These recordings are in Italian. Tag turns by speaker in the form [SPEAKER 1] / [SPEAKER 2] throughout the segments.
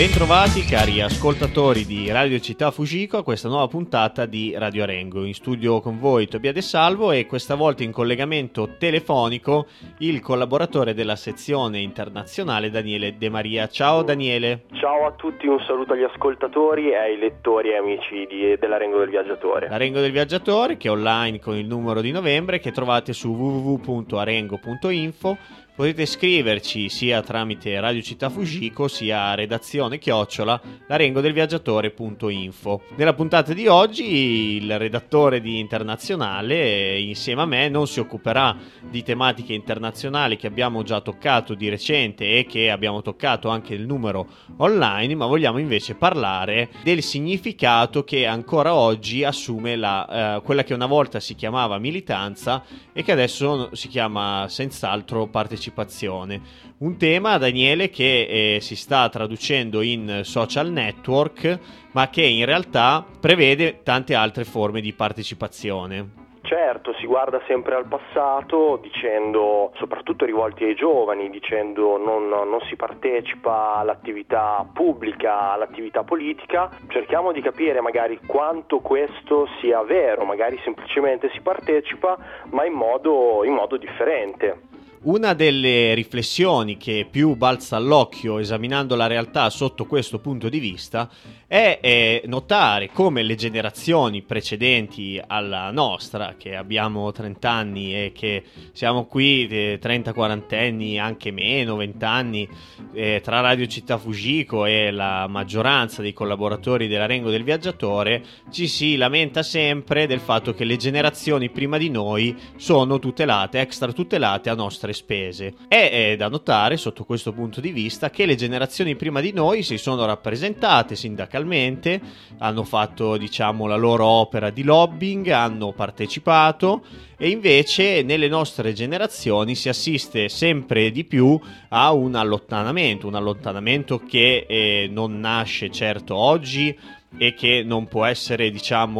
[SPEAKER 1] Bentrovati cari ascoltatori di Radio Città Fujiko a questa nuova puntata di Radio Arengo. In studio con voi Tobia De Salvo e questa volta in collegamento telefonico il collaboratore della sezione internazionale Daniele De Maria. Ciao Daniele.
[SPEAKER 2] Ciao a tutti, un saluto agli ascoltatori e ai lettori e amici dell'Arengo del Viaggiatore.
[SPEAKER 1] L'Arengo del Viaggiatore che è online con il numero di novembre che trovate su www.arengo.info. Potete scriverci sia tramite Radio Città Fujiko sia a redazione@larengodelviaggiatore.info. Nella puntata di oggi il redattore di Internazionale insieme a me non si occuperà di tematiche internazionali che abbiamo già toccato di recente e che abbiamo toccato anche nel numero online, ma vogliamo invece parlare del significato che ancora oggi assume quella che una volta si chiamava militanza e che adesso si chiama senz'altro partecipazione. Un tema, Daniele, che si sta traducendo in social network, ma che in realtà prevede tante altre forme di partecipazione.
[SPEAKER 2] Certo, si guarda sempre al passato dicendo, soprattutto rivolti ai giovani, dicendo non si partecipa all'attività pubblica, all'attività politica. Cerchiamo di capire magari quanto questo sia vero, magari semplicemente si partecipa ma in modo differente.
[SPEAKER 1] Una delle riflessioni che più balza all'occhio esaminando la realtà sotto questo punto di vista è notare come le generazioni precedenti alla nostra, che abbiamo 30 anni e che siamo qui 30-40 anni, anche meno, 20 anni, tra Radio Città Fujiko e la maggioranza dei collaboratori dell'Arengo del Viaggiatore, ci si lamenta sempre del fatto che le generazioni prima di noi sono tutelate, extra tutelate a nostre spese. È da notare sotto questo punto di vista che le generazioni prima di noi si sono rappresentate sindacalmente, hanno fatto la loro opera di lobbying, hanno partecipato, e invece nelle nostre generazioni si assiste sempre di più a un allontanamento che non nasce certo oggi e che non può essere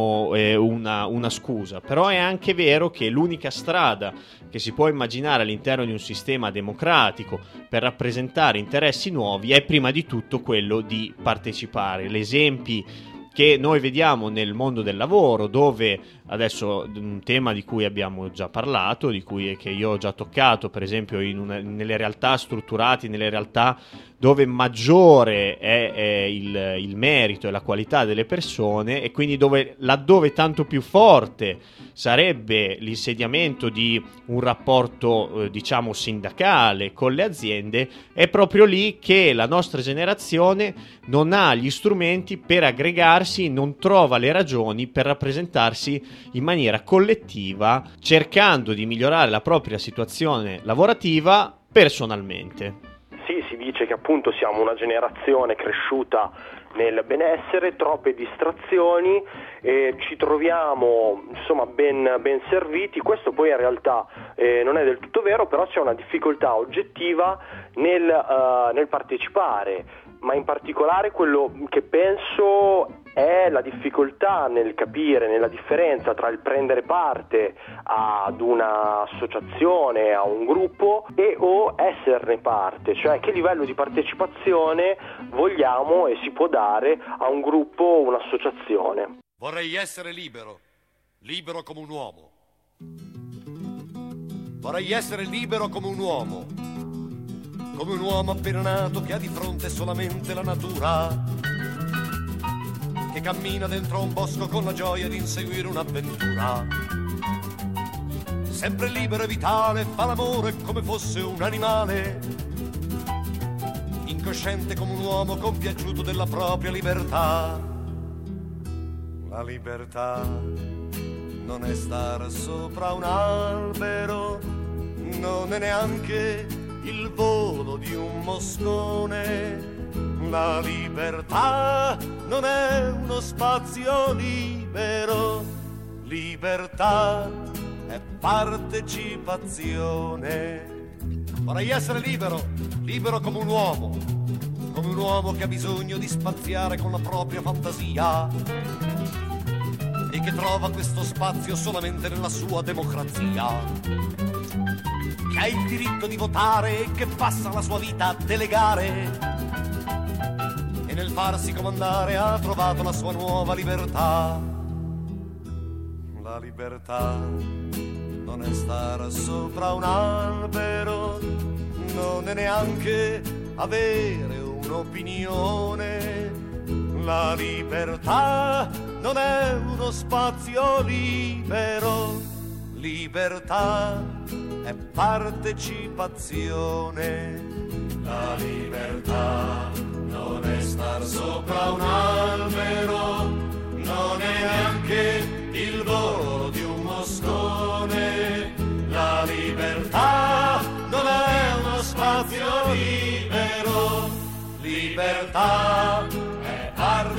[SPEAKER 1] una scusa, però è anche vero che l'unica strada che si può immaginare all'interno di un sistema democratico per rappresentare interessi nuovi è prima di tutto quello di partecipare. Gli esempi che noi vediamo nel mondo del lavoro, dove adesso un tema di cui abbiamo già parlato, che io ho già toccato, per esempio nelle realtà strutturate, nelle realtà dove maggiore è il merito e la qualità delle persone, e quindi laddove tanto più forte sarebbe l'insediamento di un rapporto sindacale con le aziende, è proprio lì che la nostra generazione non ha gli strumenti per aggregarsi, non trova le ragioni per rappresentarsi in maniera collettiva, cercando di migliorare la propria situazione lavorativa personalmente.
[SPEAKER 2] Sì, si dice che appunto siamo una generazione cresciuta nel benessere, troppe distrazioni, ci troviamo ben serviti. Questo poi in realtà non è del tutto vero, però c'è una difficoltà oggettiva nel partecipare, ma in particolare quello che penso è la difficoltà nel capire, nella differenza tra il prendere parte ad un'associazione, a un gruppo o esserne parte, cioè che livello di partecipazione vogliamo e si può dare a un gruppo o un'associazione.
[SPEAKER 3] Vorrei essere libero come un uomo. Vorrei essere libero come un uomo appena nato che ha di fronte solamente la natura, che cammina dentro un bosco con la gioia di inseguire un'avventura. Sempre libero e vitale, fa l'amore come fosse un animale, incosciente come un uomo compiaciuto della propria libertà. La libertà non è stare sopra un albero, non è neanche il volo di un moscone. La libertà non è uno spazio libero, libertà è partecipazione. Vorrei essere libero come un uomo che ha bisogno di spaziare con la propria fantasia e che trova questo spazio solamente nella sua democrazia, che ha il diritto di votare e che passa la sua vita a delegare e nel farsi comandare ha trovato la sua nuova libertà. La libertà non è stare sopra un albero, non è neanche avere un'opinione. La libertà non è uno spazio libero, libertà è partecipazione. La libertà non è star sopra un albero, non è neanche il volo di un moscone. La libertà non è uno spazio libero, libertà è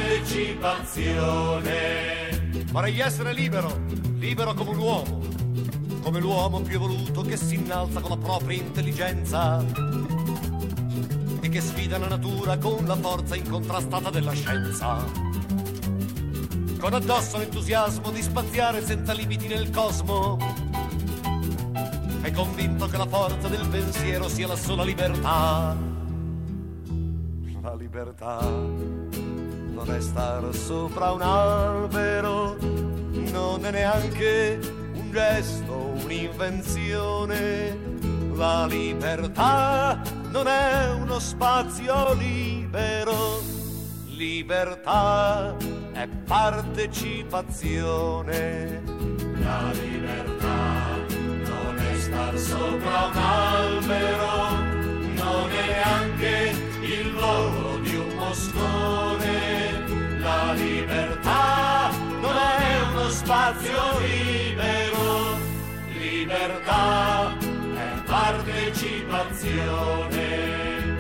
[SPEAKER 3] partecipazione. Vorrei essere libero, libero come l'uomo più evoluto che si innalza con la propria intelligenza e che sfida la natura con la forza incontrastata della scienza. Con addosso l'entusiasmo di spaziare senza limiti nel cosmo, è convinto che la forza del pensiero sia la sola libertà. La libertà non è stare sopra un albero, non è neanche un gesto, un'invenzione. La libertà non è uno spazio libero, libertà è partecipazione. La libertà non è star sopra un albero, non è neanche il volo di un moscone. La libertà non è uno spazio libero, libertà è partecipazione.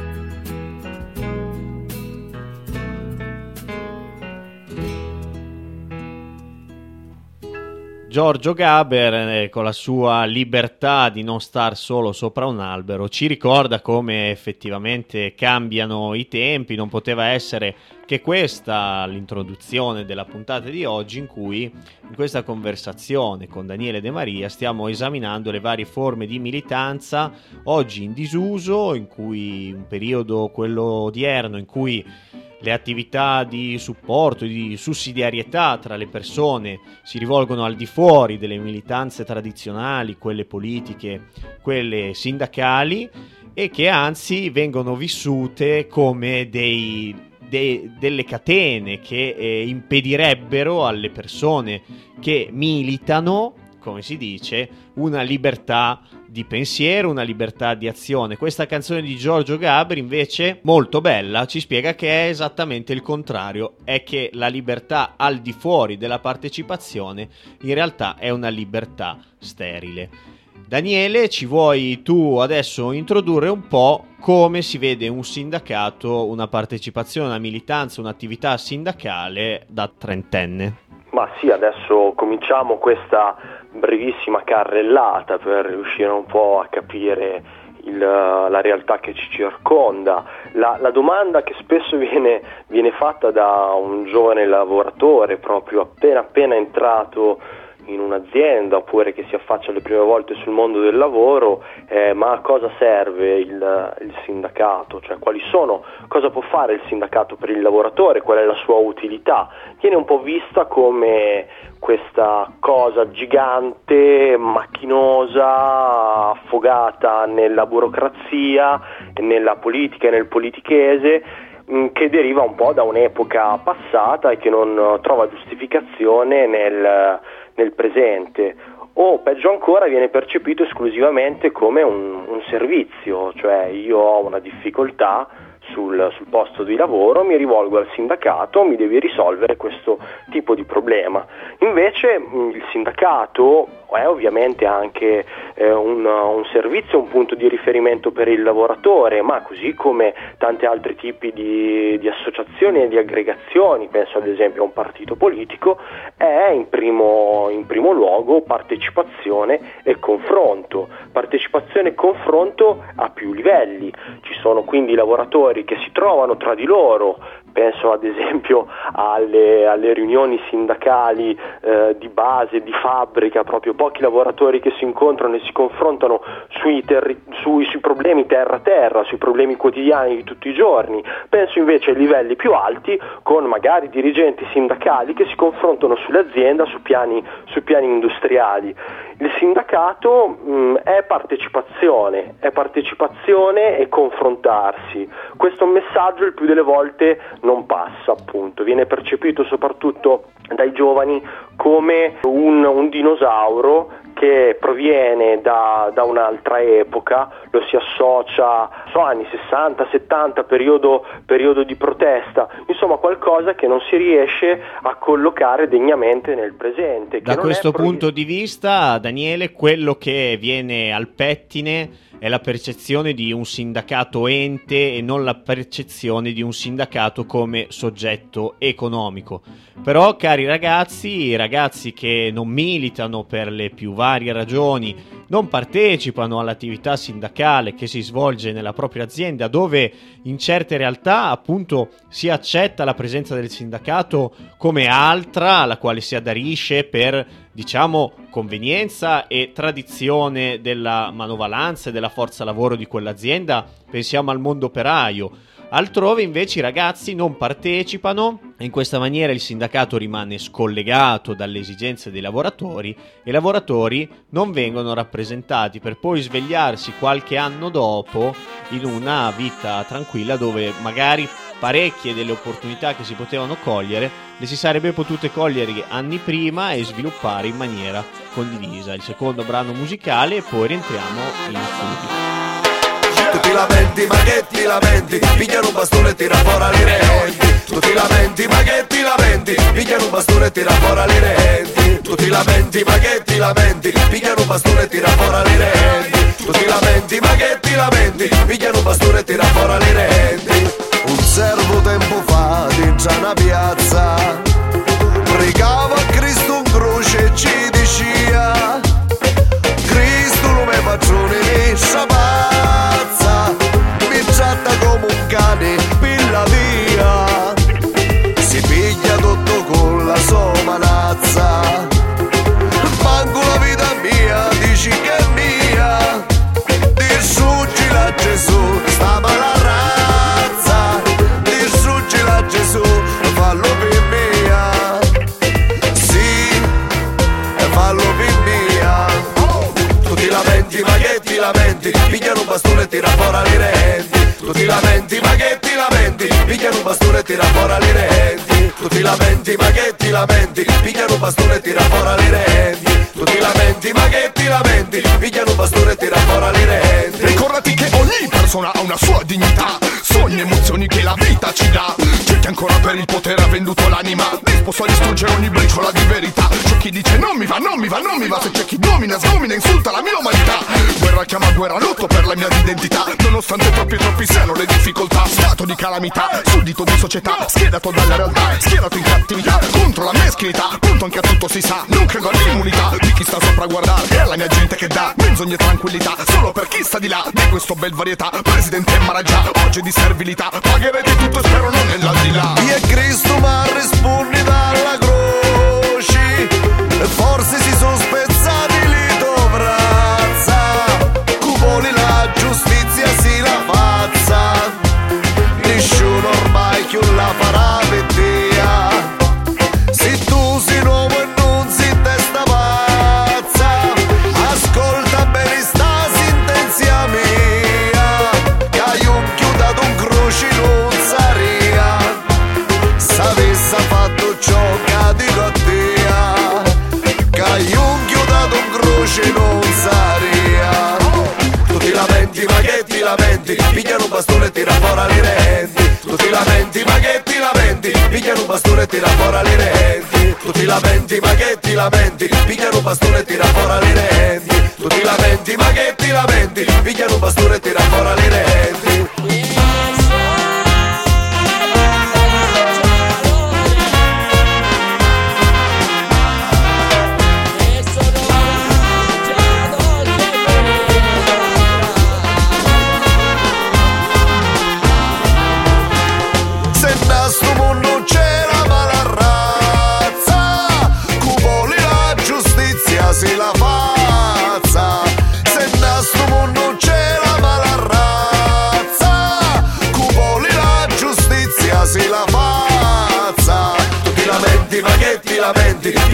[SPEAKER 1] Giorgio Gaber, con la sua libertà di non star solo sopra un albero, ci ricorda come effettivamente cambiano i tempi. Non poteva essere che questa l'introduzione della puntata di oggi, in cui in questa conversazione con Daniele De Maria stiamo esaminando le varie forme di militanza oggi in disuso, in cui un periodo, quello odierno, in cui le attività di supporto, di sussidiarietà tra le persone si rivolgono al di fuori delle militanze tradizionali, quelle politiche, quelle sindacali, e che anzi vengono vissute come delle catene che impedirebbero alle persone che militano, come si dice, una libertà di pensiero, una libertà di azione. Questa canzone di Giorgio Gaber, invece, molto bella, ci spiega che è esattamente il contrario, è che la libertà al di fuori della partecipazione in realtà è una libertà sterile. Daniele, ci vuoi tu adesso introdurre un po' come si vede un sindacato, una partecipazione, una militanza, un'attività sindacale da trentenne?
[SPEAKER 2] Ma sì, adesso cominciamo questa brevissima carrellata per riuscire un po' a capire la realtà che ci circonda. La domanda che spesso viene fatta da un giovane lavoratore proprio appena entrato in un'azienda, oppure che si affaccia le prime volte sul mondo del lavoro, ma a cosa serve il sindacato? Cioè, cosa può fare il sindacato per il lavoratore, qual è la sua utilità? Viene un po' vista come questa cosa gigante, macchinosa, affogata nella burocrazia, nella politica e nel politichese, che deriva un po' da un'epoca passata e che non trova giustificazione nel presente, o peggio ancora viene percepito esclusivamente come un servizio, cioè io ho una difficoltà sul posto di lavoro, mi rivolgo al sindacato, mi devi risolvere questo tipo di problema. Invece il sindacato è ovviamente anche un servizio, un punto di riferimento per il lavoratore, ma così come tanti altri tipi di associazioni e di aggregazioni, penso ad esempio a un partito politico, è in primo luogo partecipazione e confronto. Partecipazione e confronto a più livelli. Ci sono quindi lavoratori che si trovano tra di loro, penso ad esempio alle riunioni sindacali di base, di fabbrica, proprio pochi lavoratori che si incontrano e si confrontano sui problemi terra-terra, sui problemi quotidiani di tutti i giorni. Penso invece ai livelli più alti, con magari dirigenti sindacali che si confrontano sull'azienda su piani industriali. Il sindacato è partecipazione e confrontarsi. Questo messaggio il più delle volte non passa, appunto, viene percepito soprattutto dai giovani come un dinosauro che proviene da un'altra epoca, lo si associa anni 60, 70, periodo di protesta, insomma qualcosa che non si riesce a collocare degnamente nel presente.
[SPEAKER 1] Da questo punto di vista, Daniele, quello che viene al pettine è la percezione di un sindacato ente e non la percezione di un sindacato come soggetto economico. Però, cari ragazzi, i ragazzi che non militano per le più varie ragioni, non partecipano all'attività sindacale che si svolge nella propria azienda, dove in certe realtà appunto si accetta la presenza del sindacato come altra alla quale si aderisce per, diciamo, convenienza e tradizione della manovalanza e della forza lavoro di quell'azienda. Pensiamo al mondo operaio. Altrove invece i ragazzi non partecipano e in questa maniera il sindacato rimane scollegato dalle esigenze dei lavoratori e i lavoratori non vengono rappresentati per poi svegliarsi qualche anno dopo in una vita tranquilla dove magari parecchie delle opportunità che si potevano cogliere le si sarebbe potute cogliere anni prima e sviluppare in maniera condivisa. Il secondo brano musicale e poi rientriamo in studio.
[SPEAKER 4] Tu ti lamenti, ma che ti lamenti? Pigliano un bastone e tira fuori le renti. Tu ti lamenti, ma che ti lamenti? Pigliano un bastone e tira fuori le renti. Tu ti lamenti, ma che ti lamenti? Pigliano un bastone e tira fuori le renti. Tu ti lamenti, ma che ti lamenti? Pigliano un bastone e tira fuori le renti. Un servo tempo fa dentro una piazza pregava a Cristo in croce e ci diceva: Cristo lo mio padrone mi pazza, mi tratta come un cane per la via, si piglia tutto con la sua manazza, manco la vita mia dici che è mia, distruggila Gesù, sta mala razza, distruggila Gesù, fallo per mia, sì, fallo per mia. Tu ti lamenti, ma che ti lamenti? Pigliano un bastone e tira fuori le renti. Tu ti lamenti, ma che ti lamenti? Pigliano un bastone e tira fuori le renti. Tu ti lamenti, ma che ti lamenti? Pigliano un bastone e tira fuori le renti. Tu ti lamenti, ma che ti lamenti? Pigliano un bastone e tira fuori le renti.
[SPEAKER 5] Ricordati che ogni persona ha una sua dignità, sogni, emozioni che la vita ci dà. C'è chi ancora per il potere ha venduto l'anima, disposto a distruggere ogni briciola di verità. C'è chi dice non mi va, non mi va, non mi va. Se c'è chi domina, sgomina, insulta la mia umanità. Guerra chiama guerra, lotto per la mia identità, nonostante troppi siano le difficoltà. Stato di calamità, suddito di società, schiedato dalla realtà, schierato in cattività, contro la meschinità, punto anche a tutto si sa. Non credo all'immunità di chi sta sopra a guardare, è la mia gente che dà menzogne e tranquillità, solo per chi sta di là di questo bel varietà. Presidente Maraggia, oggi di servilità, pagherete tutto e spero non nell'aldilà.
[SPEAKER 4] Chi è Cristo ma rispondi dalla croce, e forse si sono spezzati li dovrazza, cupoli la giustizia si la fazza, nessuno ormai più la farà per te. Se tu sei un uomo e non sei testa pazza, ascolta bene sta sentenzia mia, che io ho chiudato un croce non saria, s'avesse fatto ciò che dico a te, che io ho chiudato un croce non saria. Tu ti lamenti, ma che ti lamenti? Pigliano un bastone e tira fuori le renti. Tu ti lamenti, ma che ti lamenti? Pigliano un bastone e tira fuori le renti. Tu ti lamenti, ma che ti lamenti? Pigliano un bastone e tira fuori le renti. Tu ti lamenti, ma che ti lamenti? Pigliano un bastone e tira fuori le renti. Si la fa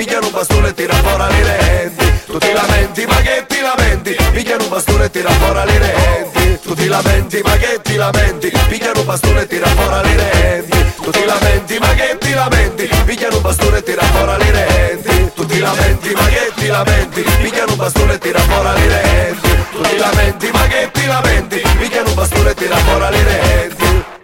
[SPEAKER 4] pigliano un bastone e tira fuori le denti. Tu ti lamenti, ma che ti lamenti? Pigliano un bastone e tira fuori le denti. Tu ti lamenti, ma che ti lamenti? Pigliano un bastone e tira fuori le denti. Tu ti lamenti, ma che ti lamenti? Pigliano un bastone e tira fuori le denti. Tu ti lamenti, ma che ti lamenti? Pigliano un bastone e tira fuori le denti. Tu ti lamenti, ma che ti lamenti? Pigliano un bastone e tira fuori le denti.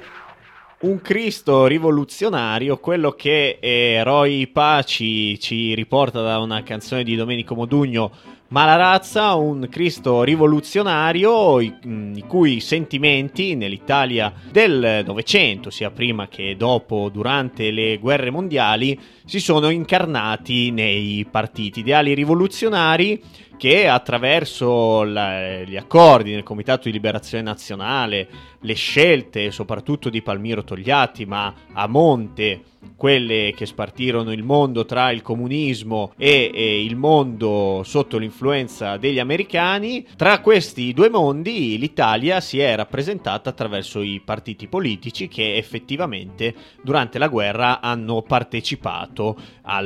[SPEAKER 1] Un Cristo rivoluzionario, quello che Roy Paci ci riporta da una canzone di Domenico Modugno, Malarazza, un Cristo rivoluzionario i cui sentimenti nell'Italia del Novecento, sia prima che dopo, durante le guerre mondiali, si sono incarnati nei partiti. Ideali rivoluzionari che attraverso gli accordi nel Comitato di Liberazione Nazionale, le scelte soprattutto di Palmiro Togliatti, ma a monte quelle che spartirono il mondo tra il comunismo e il mondo sotto l'influenza degli americani, tra questi due mondi l'Italia si è rappresentata attraverso i partiti politici che effettivamente durante la guerra hanno partecipato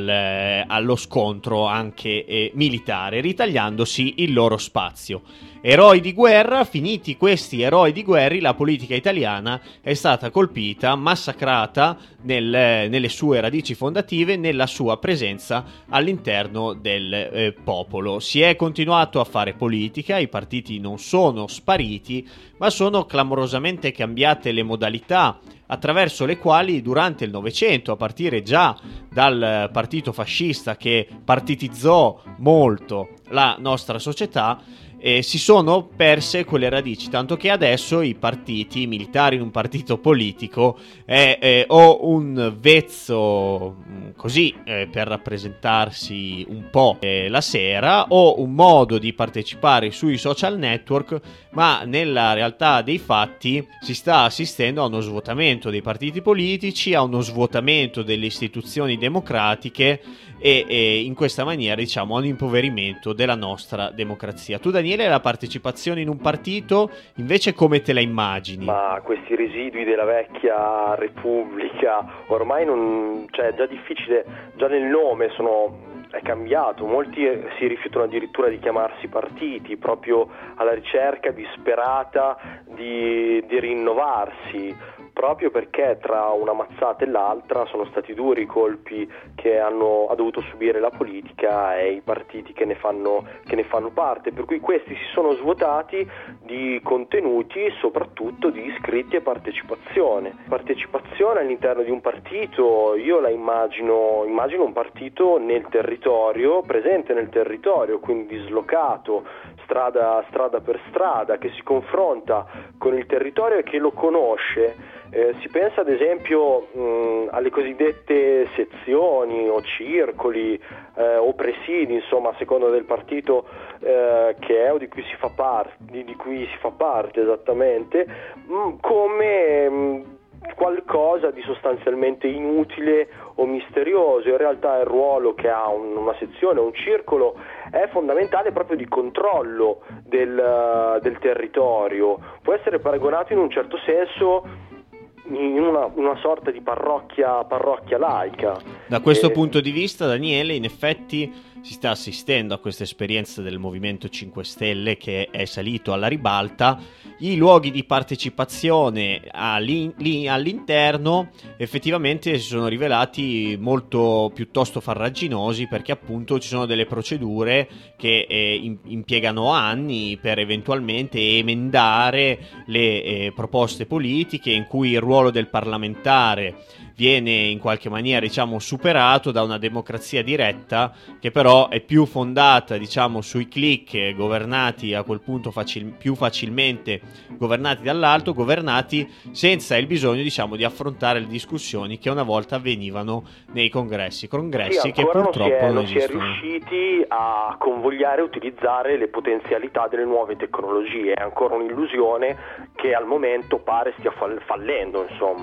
[SPEAKER 1] allo scontro anche militare, ritagliandosi il loro spazio. Eroi di guerra, finiti questi eroi di guerra, la politica italiana è stata colpita, massacrata nelle sue radici fondative, nella sua presenza all'interno del popolo. Si è continuato a fare politica, i partiti non sono spariti, ma sono clamorosamente cambiate le modalità attraverso le quali durante il Novecento, a partire già dal partito fascista che partitizzò molto la nostra società, si sono perse quelle radici, tanto che adesso i partiti militari in un partito politico è o un vezzo così per rappresentarsi un po' la sera, o un modo di partecipare sui social network, ma nella realtà dei fatti si sta assistendo a uno svuotamento dei partiti politici, a uno svuotamento delle istituzioni democratiche e in questa maniera, diciamo, a un impoverimento della nostra democrazia. Tu, Daniele, la partecipazione in un partito invece come te la immagini?
[SPEAKER 2] Ma questi residui della vecchia Repubblica ormai non, cioè è già difficile, già nel nome è cambiato, molti si rifiutano addirittura di chiamarsi partiti proprio alla ricerca disperata di rinnovarsi, proprio perché tra una mazzata e l'altra sono stati duri i colpi che ha dovuto subire la politica e i partiti che ne fanno parte, per cui questi si sono svuotati di contenuti, soprattutto di iscritti e partecipazione all'interno di un partito. Io la immagino un partito nel territorio, presente nel territorio, quindi dislocato strada per strada, che si confronta con il territorio e che lo conosce. Si pensa ad esempio alle cosiddette sezioni o circoli o presidi, insomma, a seconda del partito che è o di cui si fa parte esattamente, come qualcosa di sostanzialmente inutile o misterioso. In realtà il ruolo che ha una sezione o un circolo è fondamentale proprio di controllo del territorio, può essere paragonato in un certo senso in una sorta di parrocchia laica.
[SPEAKER 1] Da questo punto di vista, Daniele, in effetti si sta assistendo a questa esperienza del Movimento 5 Stelle che è salito alla ribalta. I luoghi di partecipazione all'interno effettivamente si sono rivelati molto piuttosto farraginosi, perché appunto ci sono delle procedure che impiegano anni per eventualmente emendare le proposte politiche, in cui il ruolo del parlamentare viene in qualche maniera, diciamo, superato da una democrazia diretta che però è più fondata, diciamo, sui click, governati a quel punto più facilmente governati dall'alto, governati senza il bisogno, diciamo, di affrontare le discussioni che una volta avvenivano nei congressi che purtroppo
[SPEAKER 2] non si è riusciti a convogliare e utilizzare le potenzialità delle nuove tecnologie. È ancora un'illusione che al momento pare stia fallendo, insomma.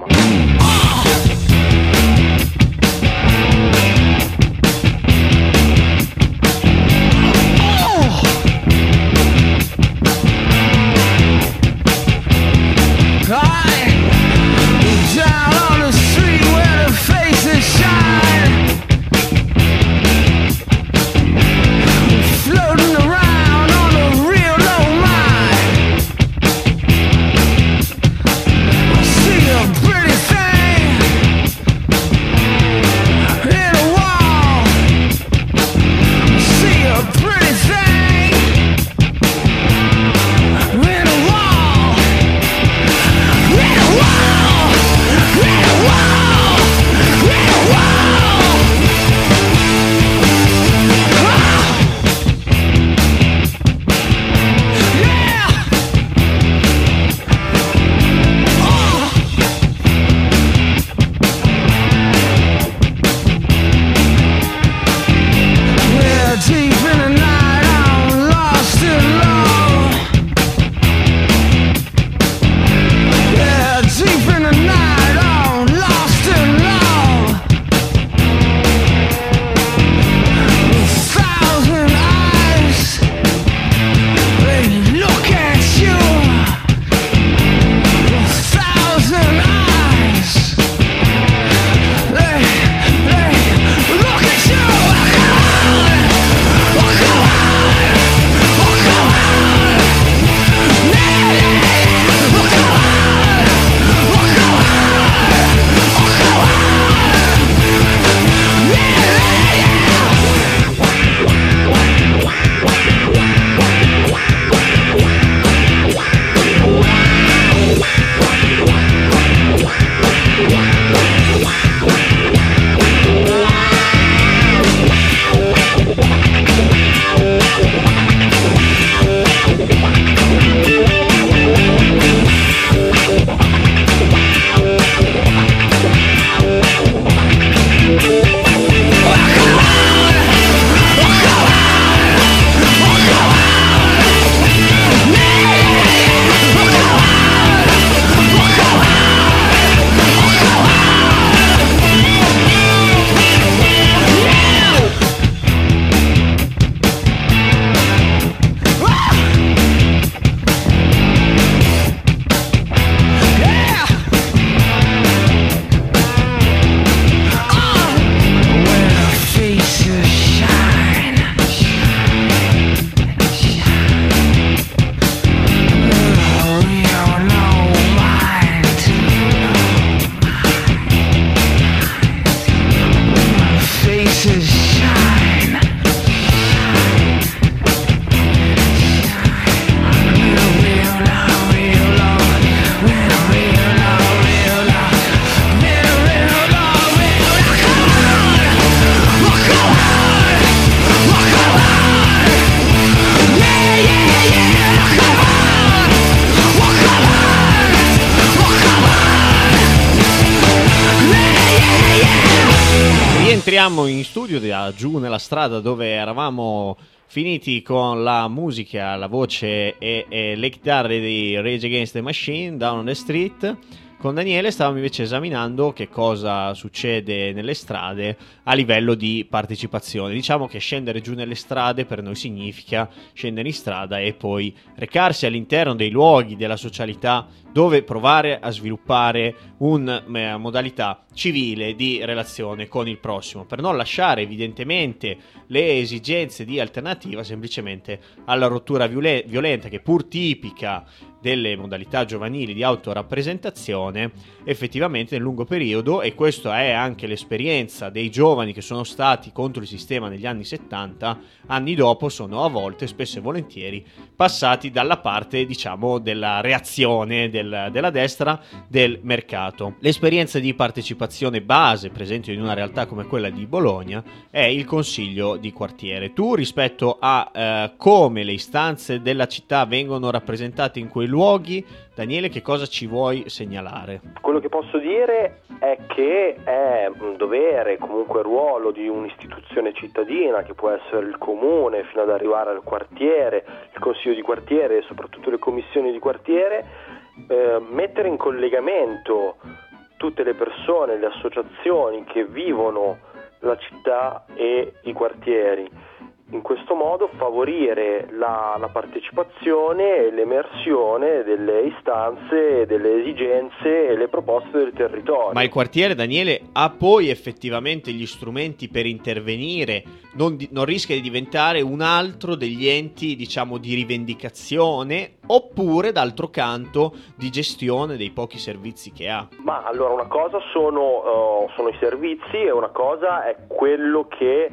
[SPEAKER 1] Torniamo in studio giù nella strada dove eravamo finiti con la musica, la voce e le chitarre di Rage Against the Machine, Down on the Street. Con Daniele stavamo invece esaminando che cosa succede nelle strade a livello di partecipazione. Diciamo che scendere giù nelle strade per noi significa scendere in strada e poi recarsi all'interno dei luoghi della socialità dove provare a sviluppare una modalità civile di relazione con il prossimo, per non lasciare evidentemente le esigenze di alternativa semplicemente alla rottura violenta che, pur tipica delle modalità giovanili di autorappresentazione, effettivamente nel lungo periodo, e questa è anche l'esperienza dei giovani che sono stati contro il sistema negli anni 70, anni dopo sono a volte, spesso e volentieri, passati dalla parte, diciamo, della reazione della destra del mercato. L'esperienza di partecipazione base presente in una realtà come quella di Bologna è il consiglio di quartiere. Tu, rispetto a come le istanze della città vengono rappresentate in quei luoghi, Daniele, che cosa ci vuoi segnalare?
[SPEAKER 2] Quello che posso dire è che è un dovere, comunque ruolo di un'istituzione cittadina, che può essere il comune fino ad arrivare al quartiere, il consiglio di quartiere e soprattutto le commissioni di quartiere, mettere in collegamento tutte le persone, le associazioni che vivono la città e i quartieri. In questo modo favorire la partecipazione e l'emersione delle istanze, delle esigenze e le proposte del territorio.
[SPEAKER 1] Ma il quartiere, Daniele, ha poi effettivamente gli strumenti per intervenire? Non rischia di diventare un altro degli enti, diciamo, di rivendicazione, oppure, d'altro canto, di gestione dei pochi servizi che ha?
[SPEAKER 2] Ma allora, una cosa sono i servizi e una cosa è quello che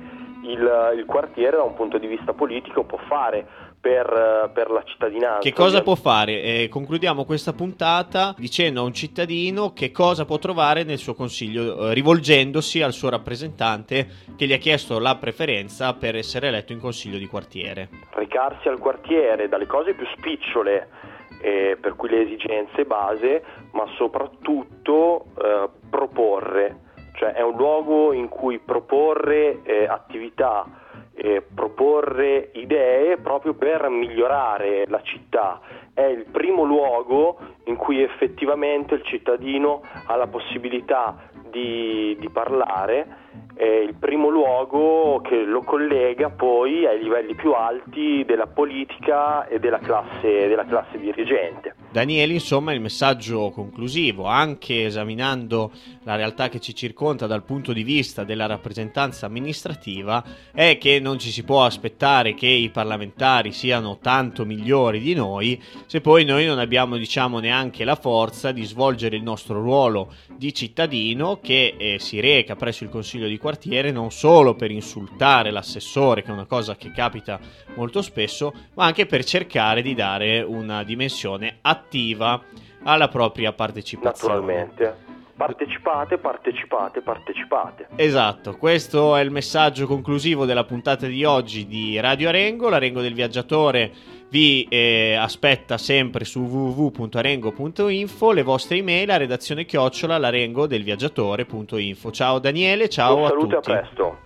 [SPEAKER 2] il quartiere da un punto di vista politico può fare per la cittadinanza.
[SPEAKER 1] Che cosa può fare? Concludiamo questa puntata dicendo a un cittadino che cosa può trovare nel suo consiglio, rivolgendosi al suo rappresentante che gli ha chiesto la preferenza per essere eletto in consiglio di quartiere.
[SPEAKER 2] Recarsi al quartiere dalle cose più spicciole, per cui le esigenze base, ma soprattutto proporre. Cioè è un luogo in cui proporre attività, proporre idee proprio per migliorare la città. È il primo luogo in cui effettivamente il cittadino ha la possibilità di parlare, è il primo luogo che lo collega poi ai livelli più alti della politica e della classe dirigente.
[SPEAKER 1] Daniele, insomma, il messaggio conclusivo, anche esaminando la realtà che ci circonda dal punto di vista della rappresentanza amministrativa, è che non ci si può aspettare che i parlamentari siano tanto migliori di noi se poi noi non abbiamo, diciamo, neanche la forza di svolgere il nostro ruolo di cittadino che si reca presso il consiglio di quartiere non solo per insultare l'assessore, che è una cosa che capita molto spesso, ma anche per cercare di dare una dimensione attiva alla propria partecipazione.
[SPEAKER 2] Naturalmente. Partecipate.
[SPEAKER 1] Esatto, questo è il messaggio conclusivo della puntata di oggi di Radio Arengo. L'Arengo del Viaggiatore vi aspetta sempre su www.arengo.info, le vostre email a redazione @ larengodelviaggiatore.info. Ciao Daniele, ciao a tutti.
[SPEAKER 2] Un saluto e a presto.